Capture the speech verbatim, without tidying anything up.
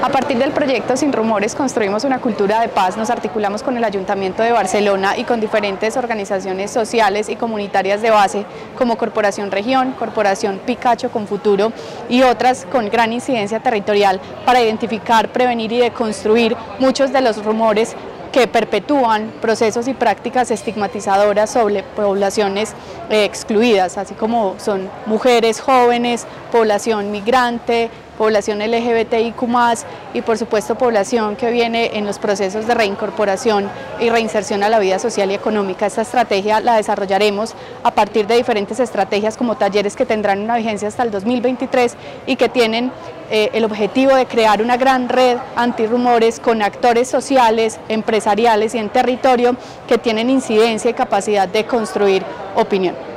A partir del proyecto Sin Rumores construimos una cultura de paz, nos articulamos con el Ayuntamiento de Barcelona y con diferentes organizaciones sociales y comunitarias de base como Corporación Región, Corporación Picacho con Futuro y otras con gran incidencia territorial para identificar, prevenir y deconstruir muchos de los rumores que perpetúan procesos y prácticas estigmatizadoras sobre poblaciones eh, excluidas, así como son mujeres, jóvenes, población migrante, población L G B T I Q más, y por supuesto población que viene en los procesos de reincorporación y reinserción a la vida social y económica. Esta estrategia la desarrollaremos a partir de diferentes estrategias como talleres que tendrán una vigencia hasta el dos mil veintitrés y que tienen eh, el objetivo de crear una gran red antirrumores con actores sociales, empresariales y en territorio que tienen incidencia y capacidad de construir opinión.